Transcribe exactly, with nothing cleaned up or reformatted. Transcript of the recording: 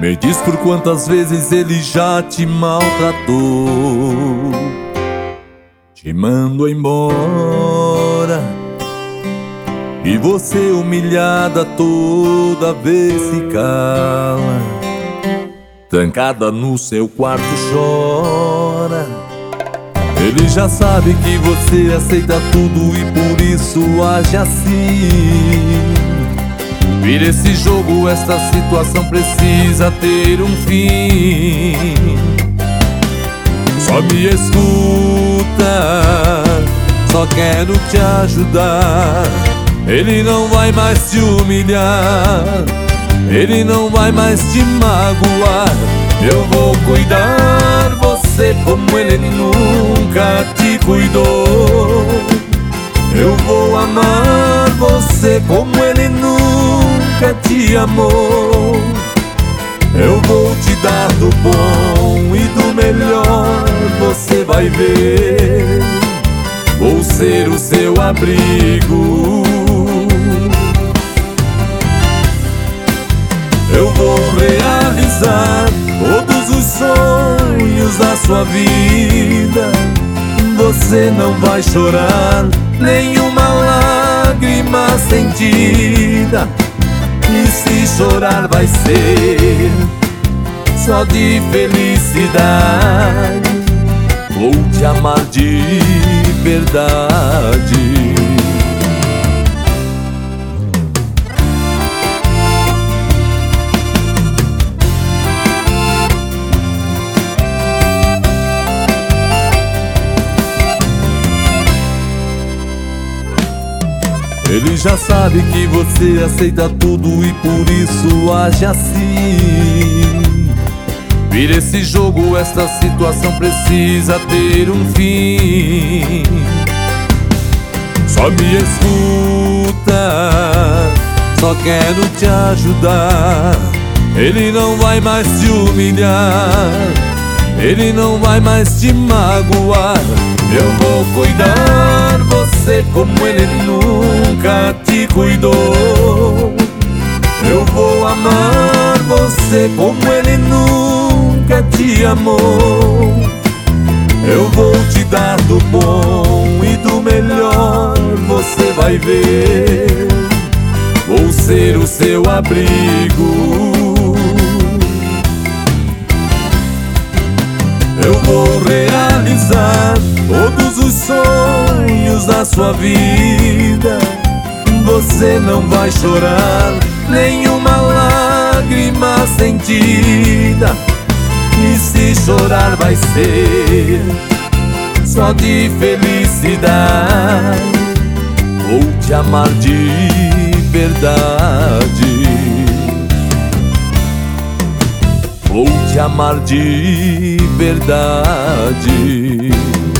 Me diz por quantas vezes ele já te maltratou, te mandou embora, e você humilhada toda vez se cala, trancada no seu quarto chora. Ele já sabe que você aceita tudo e por isso age assim. Vira esse jogo, esta situação precisa ter um fim. Só me escuta, só quero te ajudar. Ele não vai mais te humilhar, ele não vai mais te magoar. Eu vou cuidar você como ele nunca te cuidou. Eu vou amar você como ele nunca te amou. Eu vou te dar do bom e do melhor, você vai ver. Vou ser o seu abrigo. Eu vou realizar todos os sonhos da sua vida. Você não vai chorar nenhuma lágrima sentida, e se chorar vai ser só de felicidade. Vou te amar de verdade. Ele já sabe que você aceita tudo e por isso age assim. Vira esse jogo, esta situação precisa ter um fim. Só me escuta, só quero te ajudar. Ele não vai mais te humilhar, ele não vai mais te magoar. Eu vou cuidar você como ele nunca te cuidou. Eu vou amar você como ele nunca te amou. Eu vou te dar do bom e do melhor, você vai ver. Vou ser o seu abrigo. Eu vou realizar todos os sonhos da sua vida. Você não vai chorar nenhuma lágrima sentida, e se chorar vai ser só de felicidade. Vou te amar de verdade. Vou te amar de verdade.